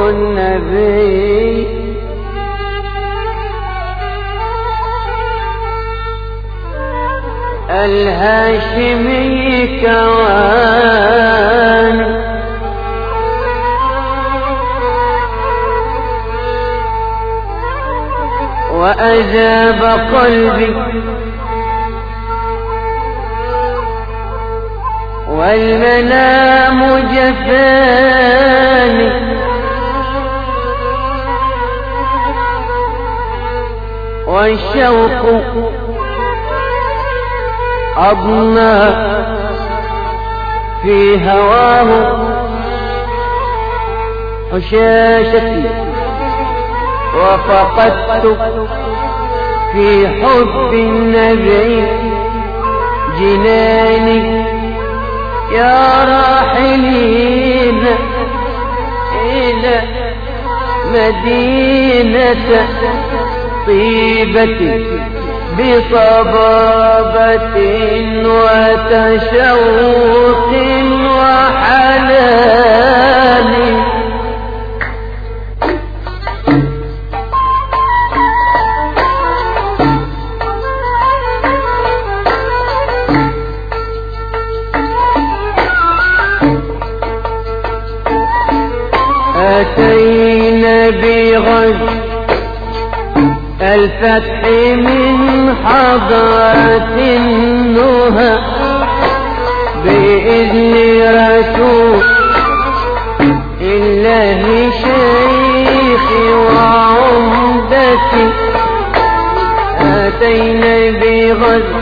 النبي الهاشمي كوان وأجاب قلبي والمنام جفاني والشوق أضنى في هواه حشاشتي وفقدت في حب النبي جناني يا راحلين إلى مدينة طيبة بصبابة وتشوق وحنان أتينا بغزو الفتح من حضرة النهى بإذن رسول الله شيخي وعمدتي أتينا بغزو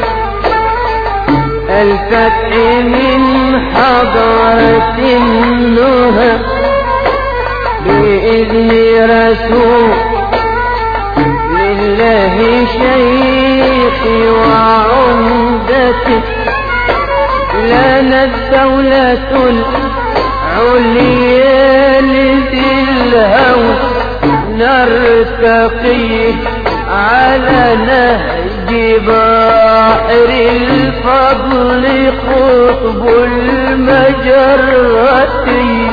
الفتح من حضرة النهى بإذن رسول الله شيخي وعمدتي لنا الدولة العليا لذي الهوى نرتقي على نهج بحر الفضل قطب المجرة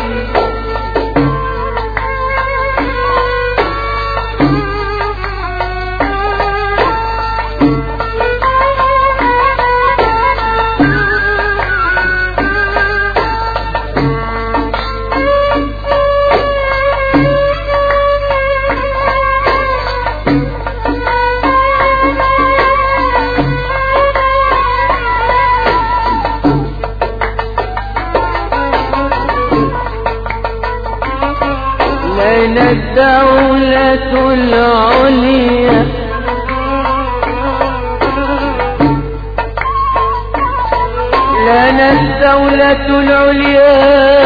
لنا الدولة العليا لنا الدولة العليا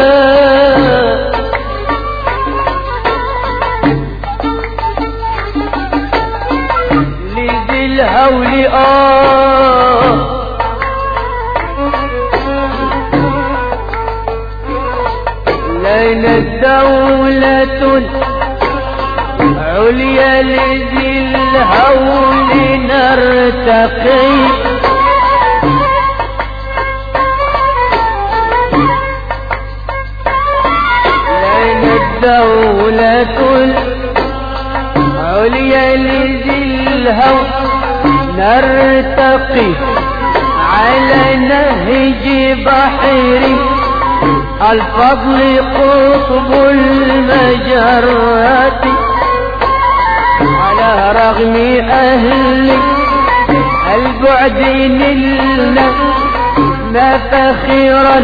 لذي الهول لنا الدولة العليا لذي الهول نرتقي لنا الدولة العليا لذي الهول نرتقي على نهج بحري الفضل قطب المجرات على رغم أهل البعد نلنا فخيرا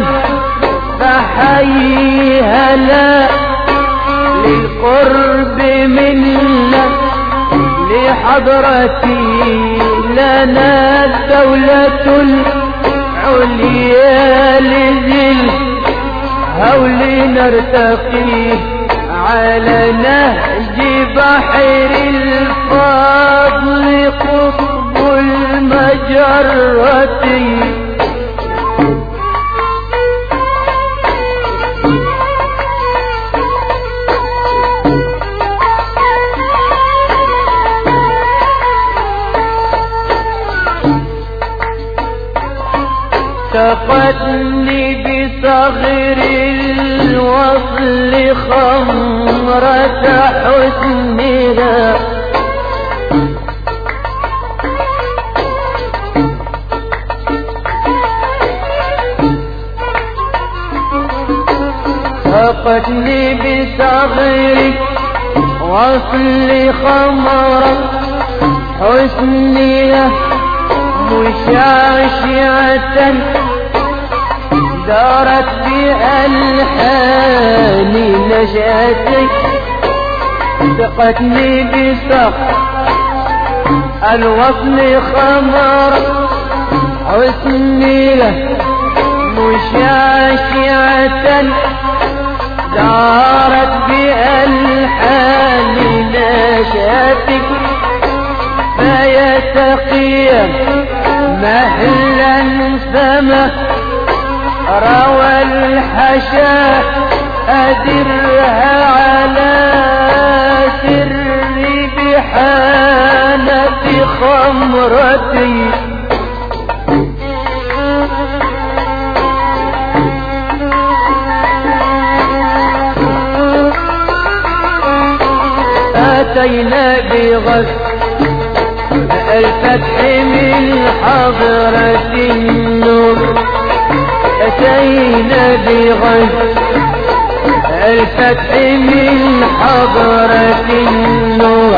فحيها لا للقرب منا لحضرتي لنا الدولة العليا لذي هول نرتقي على نهج بحر الفضل قطب المجرة سقتني بصغر الوصل خمرة حسنها سقتني بصغر وصل خمرة حسنها مشعشعة دارت بألحان نشأتي سقتني بصغر الوصل خمرة حسنها مشعشعة دارت بألحان نشأتك فيا تقيا مهلا فما روى الحشا أدرها على سر بحانة خمرتي أتينا بغزو الفتح من حضرة النور أتينا بغزو الفتح من حضرة النور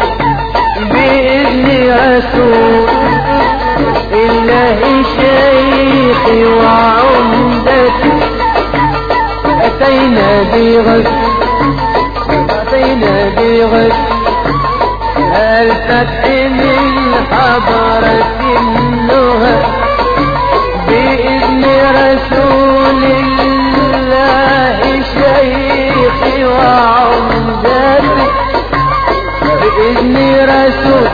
بإذن رسول الله شيخي وعمدتي أتينا بغزو الفتح من حضرة النهى بإذن رسول الله شيخي وعمدتي بإذن رسول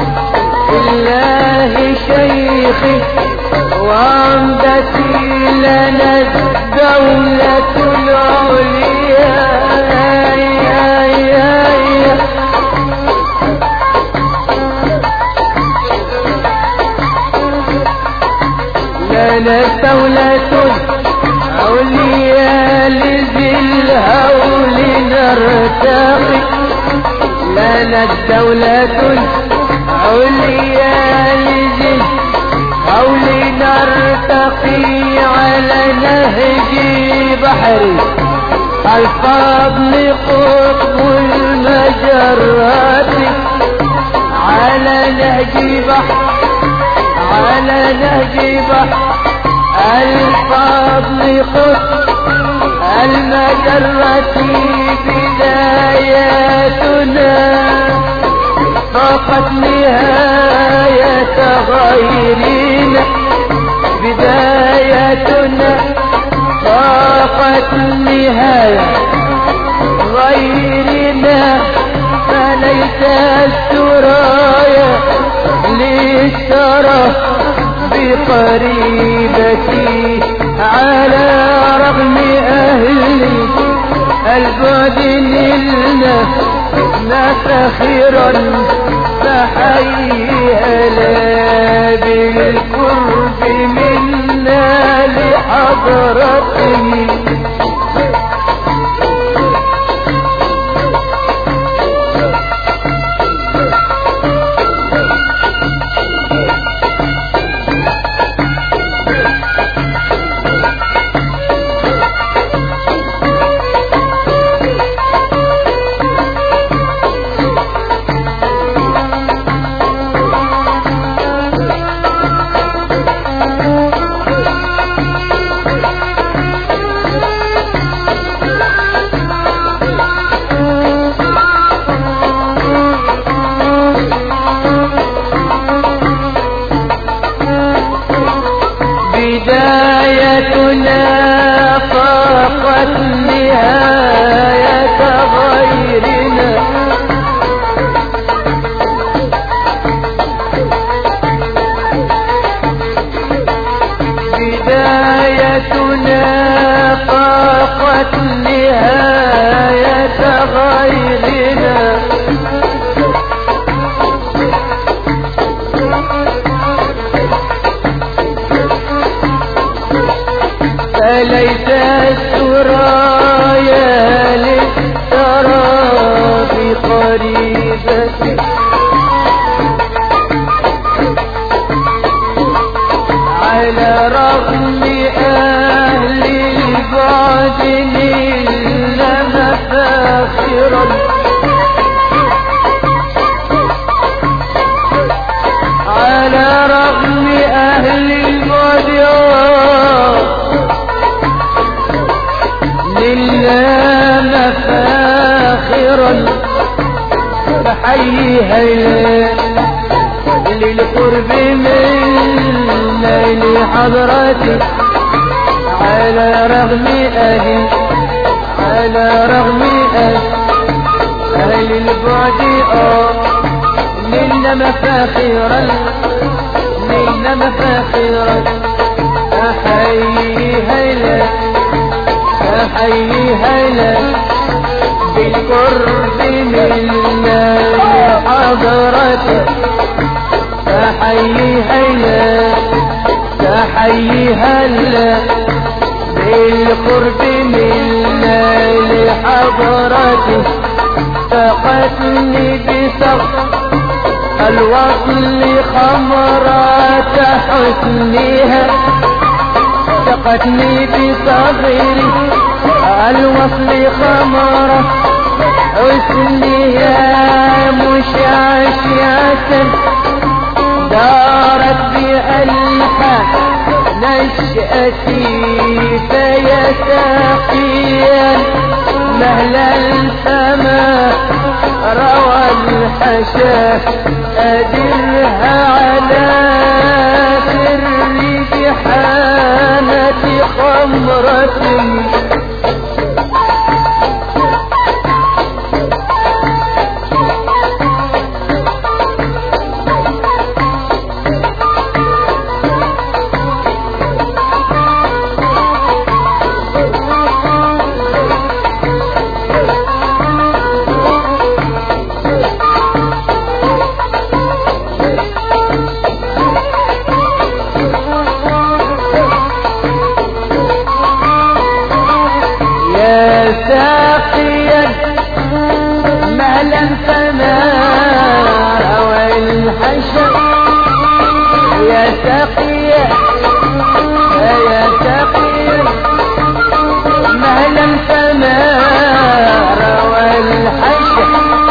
الله شيخي وعمدتي لنا الدولة العليا لنا دولة عليا لذي الهول نرتقي لنا الدولة عليا لذي الهول نرتقي على نهج بحري الفضل قطب المجرات على نهج بحر على نهج بحر الفضل قطب المجرة بداياتنا فقط نهاية غيرنا بدايتنا فقط نهاية غيرنا فليس السرايا للسرى بقريبتي على رغم أهلي البعد نلنا نفتخرا فحيها لا بالقرب منا لحضرته بدايتنا فقط نهاية غيرنا بدايتنا فقط نهاية غيرنا أليس السرايا للترى بقريبتي على رغم أهل البعد نلنا مفاخرا على رغم أهل البعد نلنا مفاخرا فحييها للقرب منا لحضرتي على رغم أهل البعد نلنا مفاخرا أحييها بالقرب منا لحضرتي تحييها بالقرب منا لحضرتي سقتني بسقف الوصل خمرات حسنها سقتني بصغيري الوصل خمرة حسنها مشعشعة دارت بألحان نشأتي فيا ساقيا مهل السماء روى الحشا أدرها على سر بحانة خمرة ساقيا مهلا فما روى الحشا يا ساقيا مهلا فما روى الحشا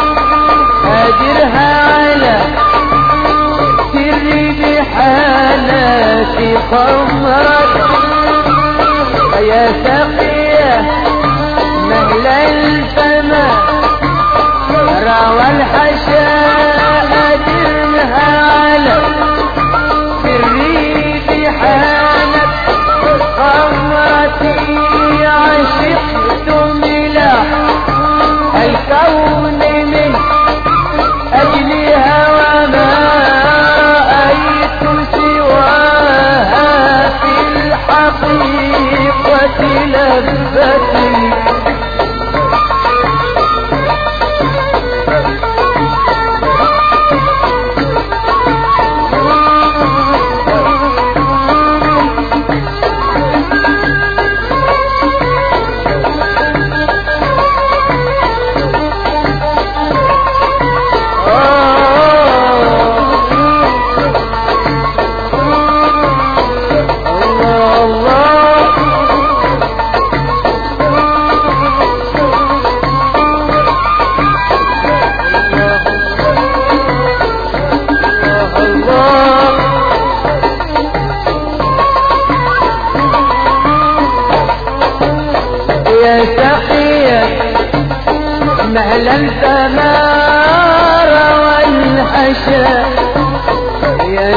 أدرها على سر بحالات خمرة يا ساقيا مهل الفما روى الحشا أدرها على سري بحالة خمرتي عشقت ملاح الكون من أجلها وما رأيت سواها في الحقيقة لذتي مهلا فما روى الحشا يا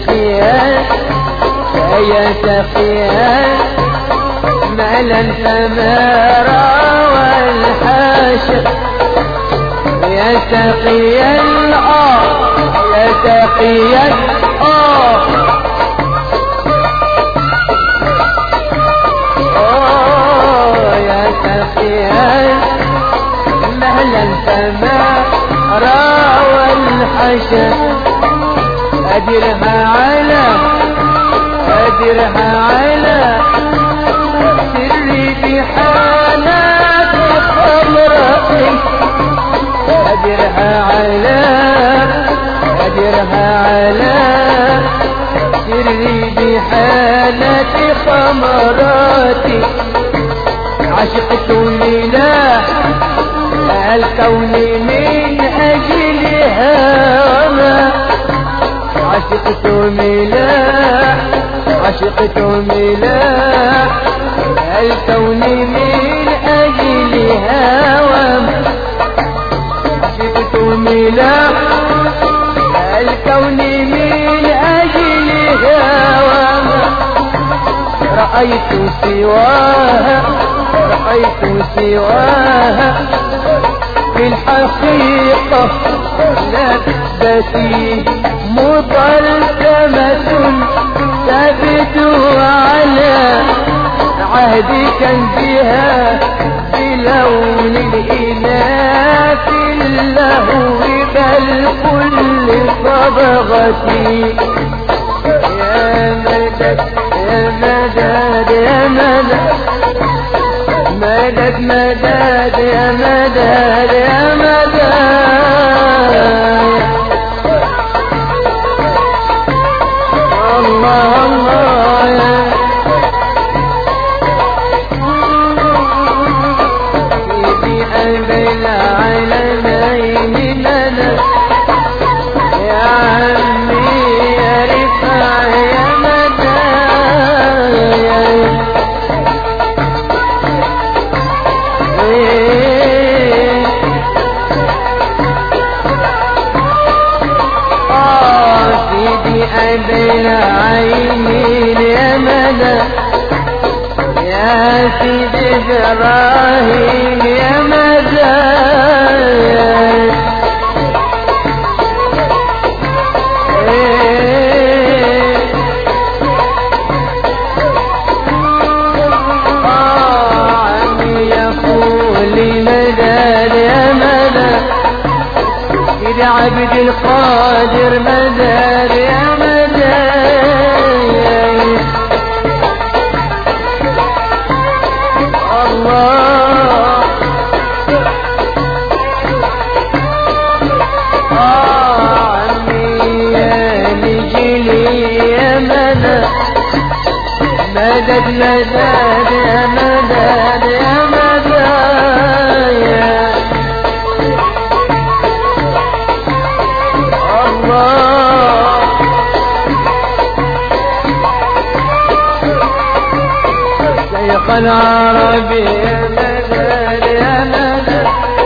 سقيا مهلا فما روى الحشا يا سقيا يا سقيا يا سقيا مهلا فما راوى الحشا أدرها على على سري بحالة خمراتي عشقت ملاح الكون من أجلها عشقت ملاح الكون من أجلها عشقت ملاح الكون من أجلها رأيت سواها في الحقيقة لذتي مطلسمة تبدو على عهد كنزها بلون الإناث اللهو بل كل صبغتي يا مدد يا مدد يا مدد مدد مدد يا مدد يا مدد الله الله يا سيدي قلبي العالمين مدد يا عمي يا رفاع يا مدد بين عينين يا مدى يا سيدي إبراهيم يا مدى عمي يقول مدى يا مدى سيدي عبد القادر مدى يا مدد مدد يا مدد يا مدد يا الله شيخ العربي يا مدد يا مدد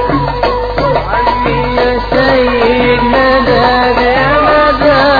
عمي يا سيد مدد يا مدد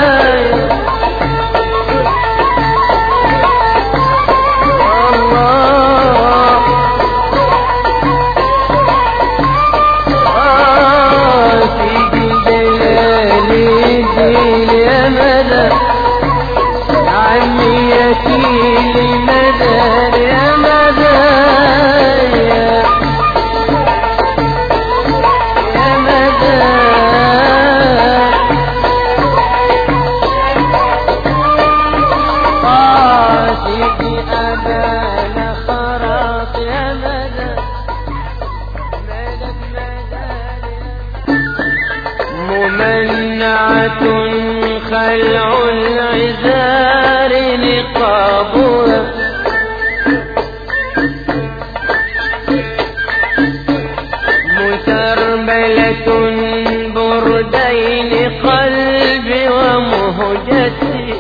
ممنعة خلع العذار نقابها مسربلة بردين قلبي ومهجتي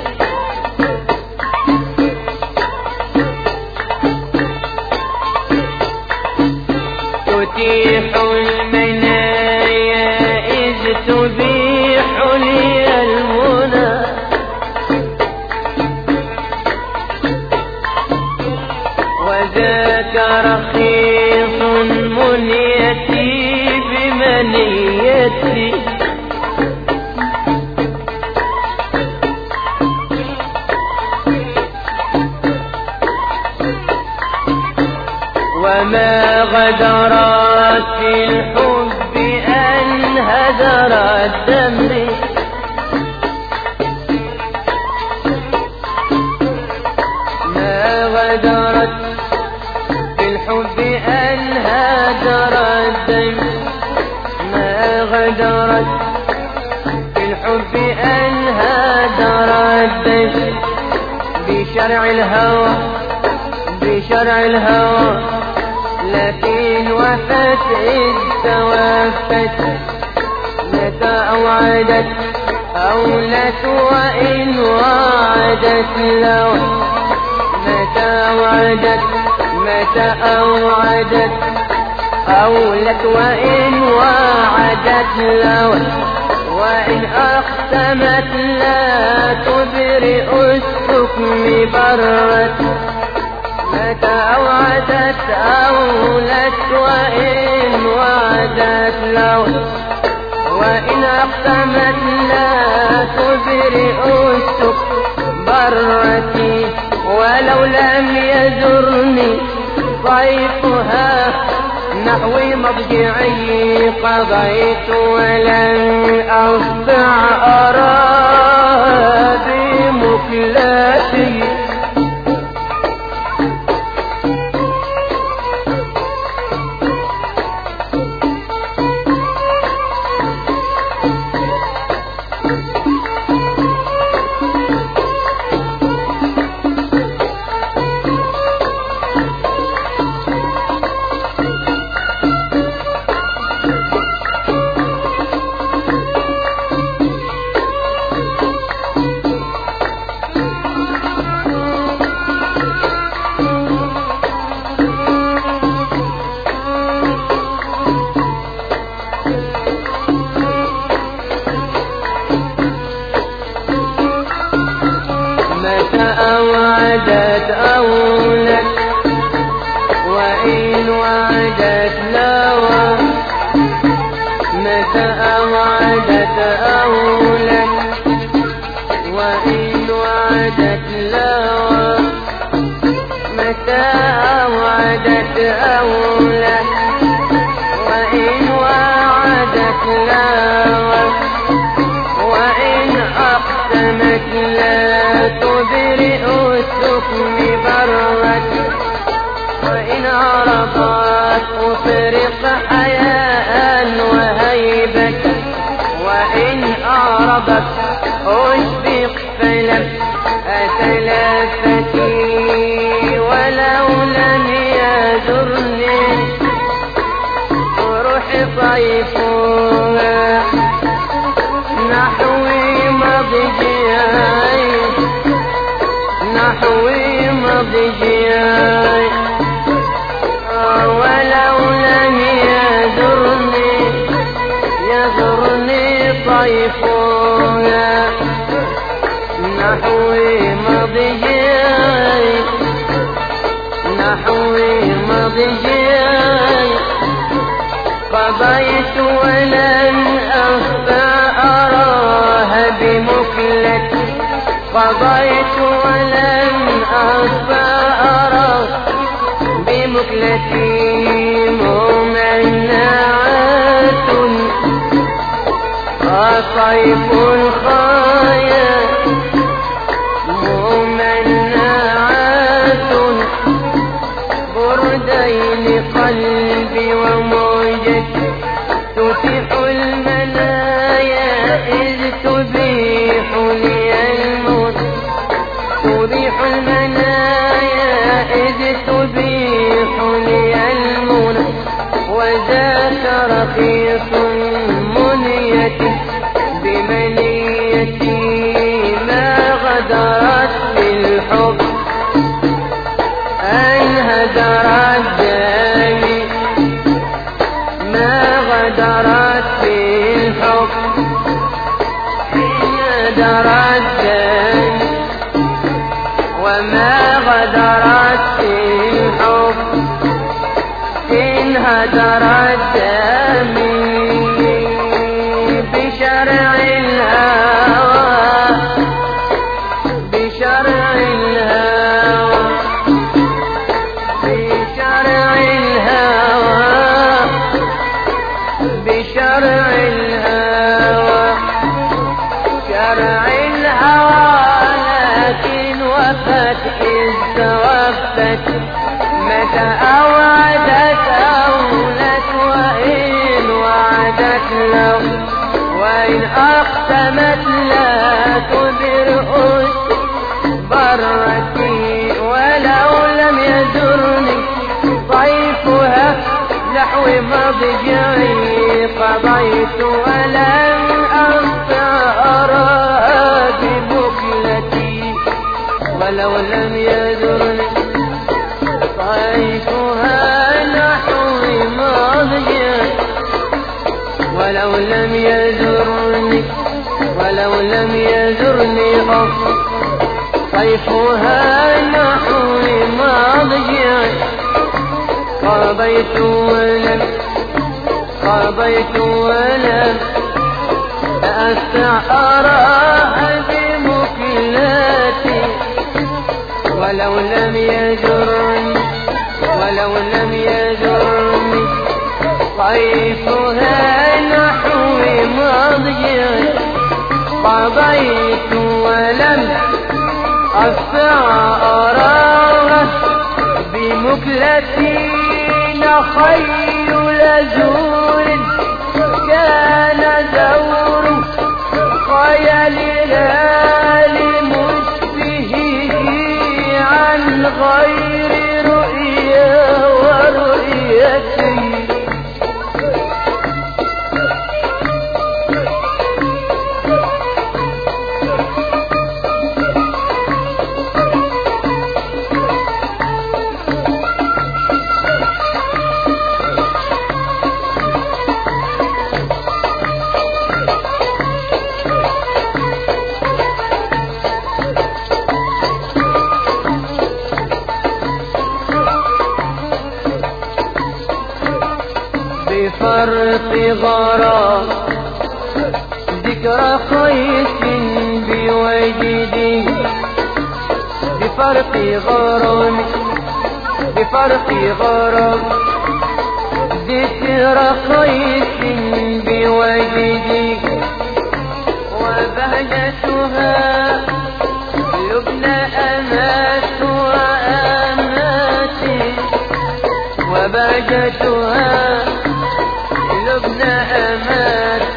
تتيح المنايا إذ تبيح لي المنى وذاك رخيص منيتي بمنيتي وما غدرت في الحب أن هدر الدم ما غدرت في الحب أن هدر الدم ما بشرع الهوى بشرع الهوى، لكن وفت إذ توفت. متى أوعدت أولت وإن وعدت لو، متى أوعدت متى أوعدت أولت وإن وعدت لو، وإن أقسمت لا تبرئ السكم برت. متى أوعدت أولت وإن وعدت لو، وإن أقسمت لا تبرئ السكم برتي. ولو لم يزرني ضيفها نحو مضجعي قضيت، ولن أصدع أراها بمكلتي. أوعدت أولت وإن وعدت لوى، متى أوعدت أولت وإن وعدت لوى، متى أوعدت أولت وإن وعدت لوى، وإن أقسمت لا تبرئ السكم برت. وإن عرضت أفرق حياء وهيبة، وإن أعرضت أشفق فلم أتلفتي. ولو لم يزرني روح طيفها نحوي مضجعي نحوي مضجعي. ولو لم يزرني طيفها نحوي مضجعي نحوي مضجعي. قضيت ولن أخفى أراها بمكلتي، قضيت ولن أخفى أراها بمكلتي. ممنعات صيف الخايا، ممنعات بردين قلبي وموجتي. تتيح المنايا إذ تبيح لي الموت، تبيح المنايا إذ تبيح لي المنى. وذاك رخيص منيتي بمنيتي، ما غدرت بالحب أن هدرت دمي، ما غدرت بالحب أن هدرت دمي، وما غدرت بالحب إن هدرت دمي. بشرع الهوى بشرع الهوى بشرع الهوى بشرع الهوى شرع الهوى. لكن وفت إذ توفت. متى أوعدت أولت وإن وعدت لو، وإن أقسمت لا تبرئ برتي. مضجعي قضيت ولم أختارها ببكلتي ولو لم يدرني طيفها نحوي مضجعي ولو لم يزرني طيفها نحوي مضجعي قضيت ولم أستع أراها بمكلاتي ولو لم يجرني طيفها نحوي مضجعي قضيت ولم أستع أراها بمكلتي خيل زور كان زور خيالها لمشبهه عن غير رؤيا ورؤيتي بفرق غرام ذكرى قيس بوجدي بفرق غرام ذكرى قيس بوجدي وبهجتها لبنى أمات وأماتي وبهجتها لبنى أمات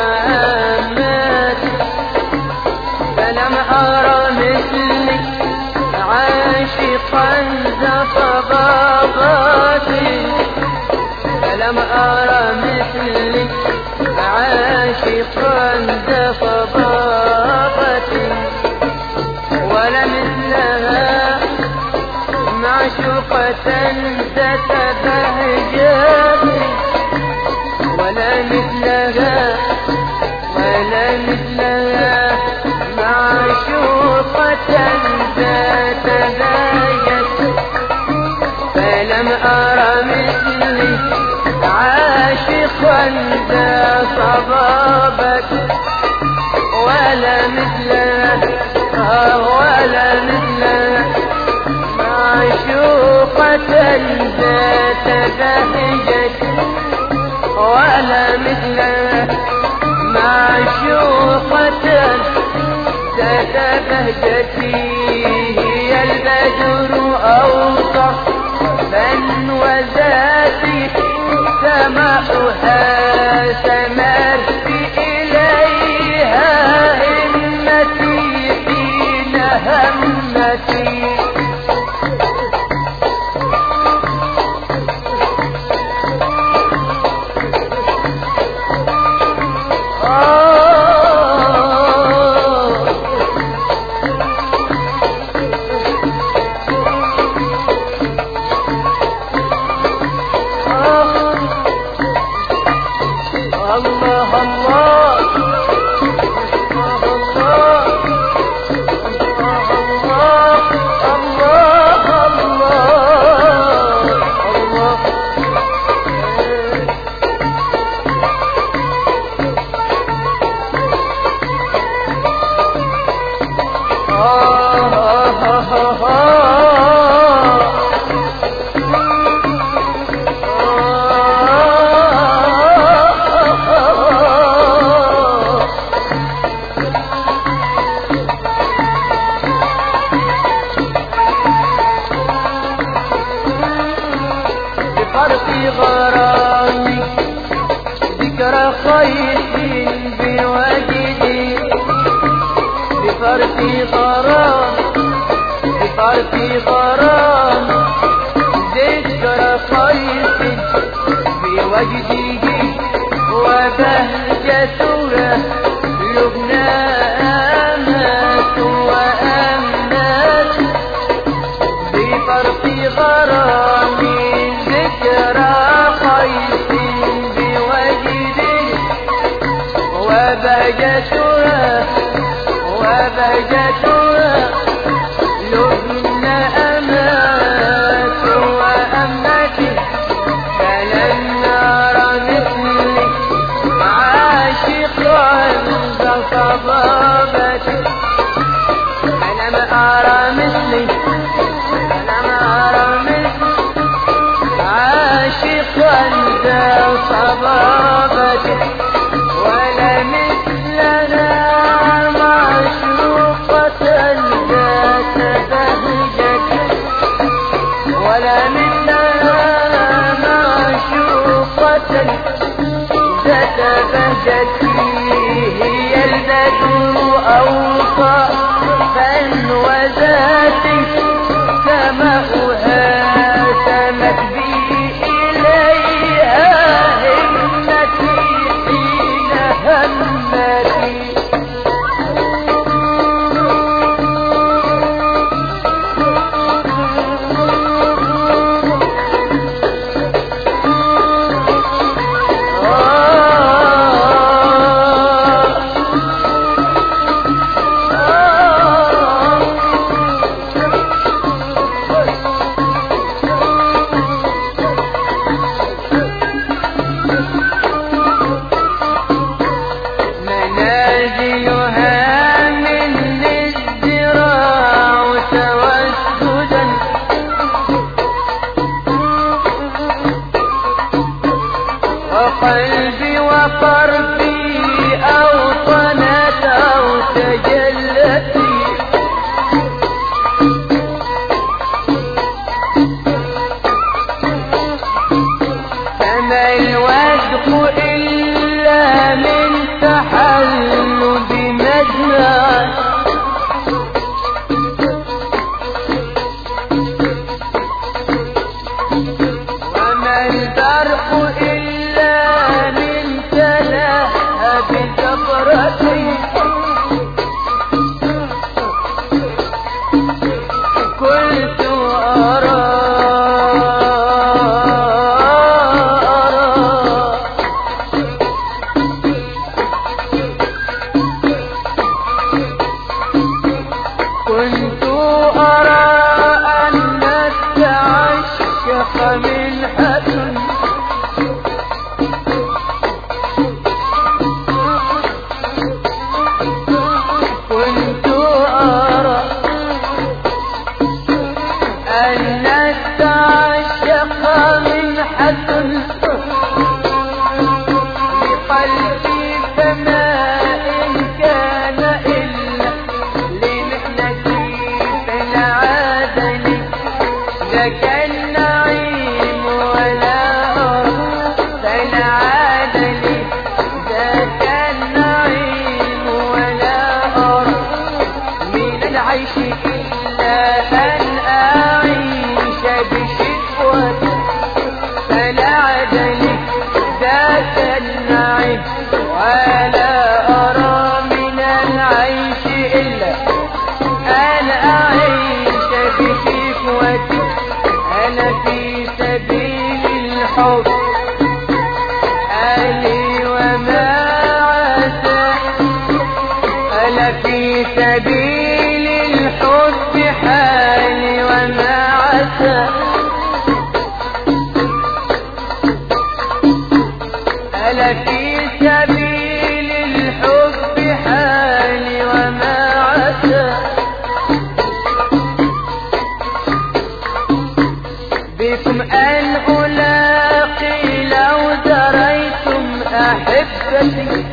وأمات فلم أرى مثلك عاشقا ذات ضباباتي فلم أرى مثلك عاشقا ذات ضباباتي ولا مثلها معشوقة ذات بهجاتي ولا مثلها معشوقة ذات بهجة فلم أرى مثلي عاشقا ذا صبابة ولا مثلها معشوقة ذات بهجة ولا مثلها معشوقة ذات بهجتي هي البدر أوصف من وذاتي سماؤها سمرت إليها همتي حين همتي غرامي ذكرى خير بوجدي بفرق غرام ذكرى خير بوجدي في غرامي ذكرى قيس بوجدي وبهجتها لبن أمات وأمتي فلن أرى مثلي عاشقا ذا صبابتي فلم أرى مثلي عاشقا ذا صبابتي ولا مثلنا معشوقة ذات بهجتي ولا مثلنا معشوقة ذات بهجتي هي البدر أوصى وذاتي سماؤها سمت بي إليها همتي حين همتي قلبي وقربي أوطنت أو تجلتي فما الوثق إلا من تحلل بمجنى وما البرق إلا بجبرتي كنت أرى أن التعشق منحة أن التعشق منحة لقلبي فما إن كان إلا لمحنتي فلا عادني ذاك النعيم ولا أرى فلا عادني ذاك النعيم ولا أرى من العيش إلا أن أعيش بشكوى فلا عدني ذاك النعيم ولا أرى من العيش إلا أن أعيش بشكوى أنا في سبيل الحب أهلي وما عسى أنا في سبيل الحب حالي وما عسى أنا في سبيل الحب حالي وما عسى بكم أن ألاقي لو دريتم أحبتي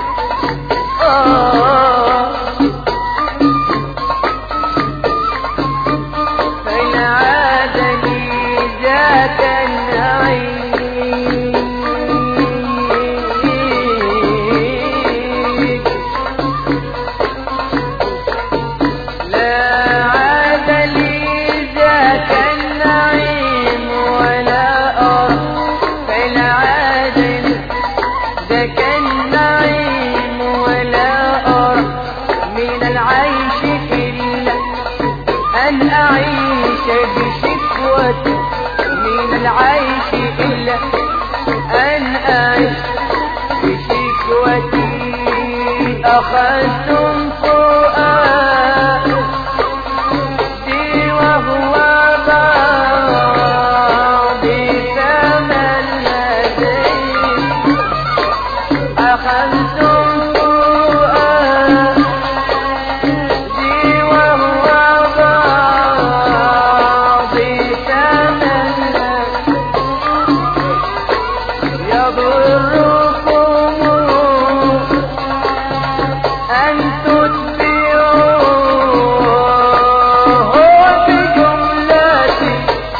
فإن عادني ذاك النعيم لا عاد لي ذاك النعيم ولا أرى فإن عادني ذاك النعيم ولا أرى من العيش إلا أن أعيش بشكوى أخذتم فؤادي وهو باضي تملدي أخذتم فؤادي وهو باضي تملدي يضركم أن تتبعوه بجملتي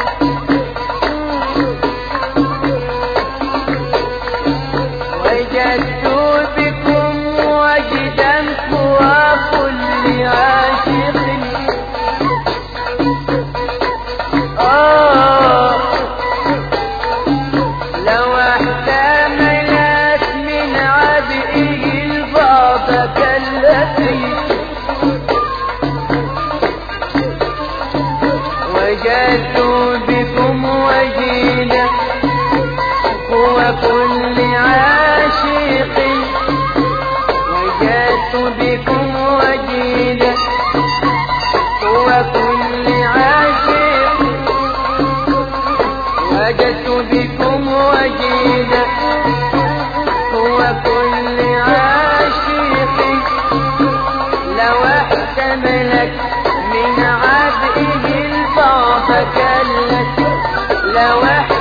وجدت بكم وجدا وكل عاشق لو احتملت من عبئه البعض كالتي وجدت بكم وجيدا وكل عاشق وجدت بكم وجيدا وكل عاشق وجدت بكم وجيدا وكل عاشق لو احتملت من عبئه البعض كالتي لو